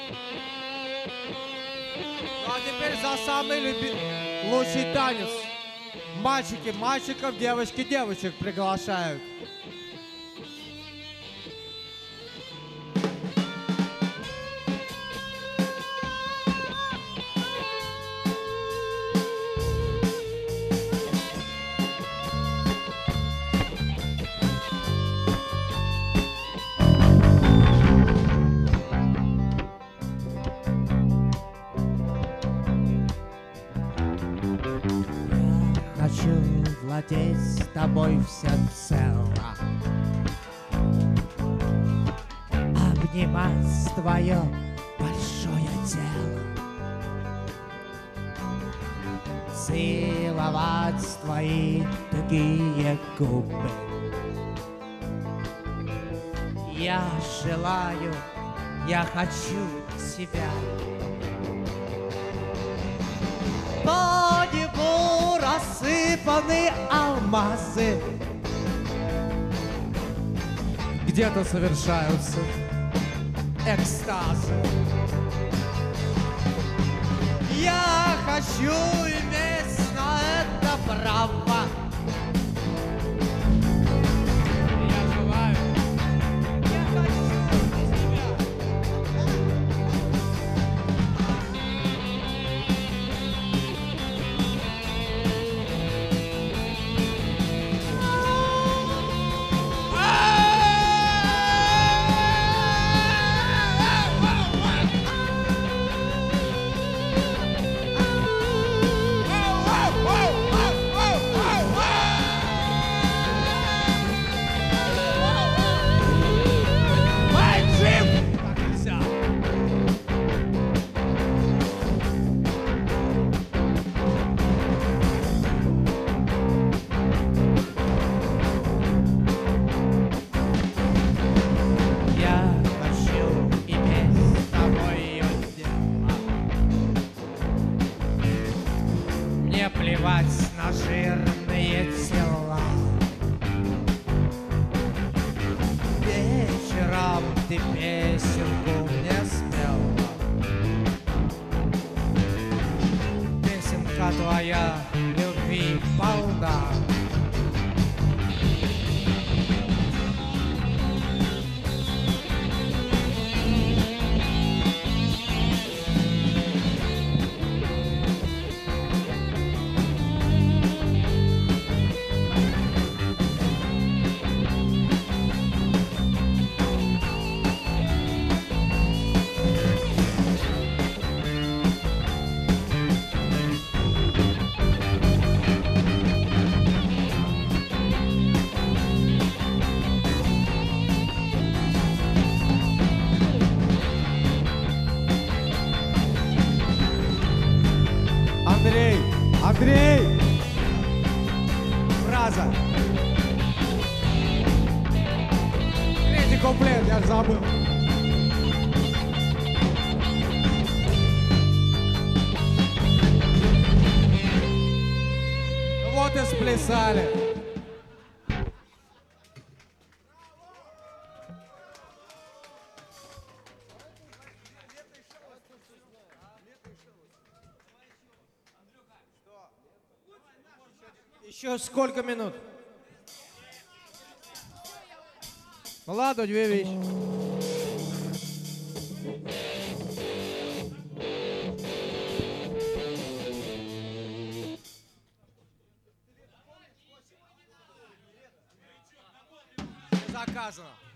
Ну а теперь за самый лучший танец. Мальчики мальчиков, девочки девочек приглашают. Хочу владеть с тобой всецело, обнимать твое большое тело, целовать твои тугие губы. Я желаю, я хочу тебя. По небу рассыпаны алмазы, где-то совершаются экстазы. Я хочу иметь на это право. Я желаю, я хочу тебя. Плевать на жирные тела. Вечером ты песенку мне спела. Песенка твоя любви полна. Андрей! Андрей! Фраза! Третий куплет, я же забыл. Вот и сплясали. Еще сколько минут? Ну ладно, две вещи. Заказано.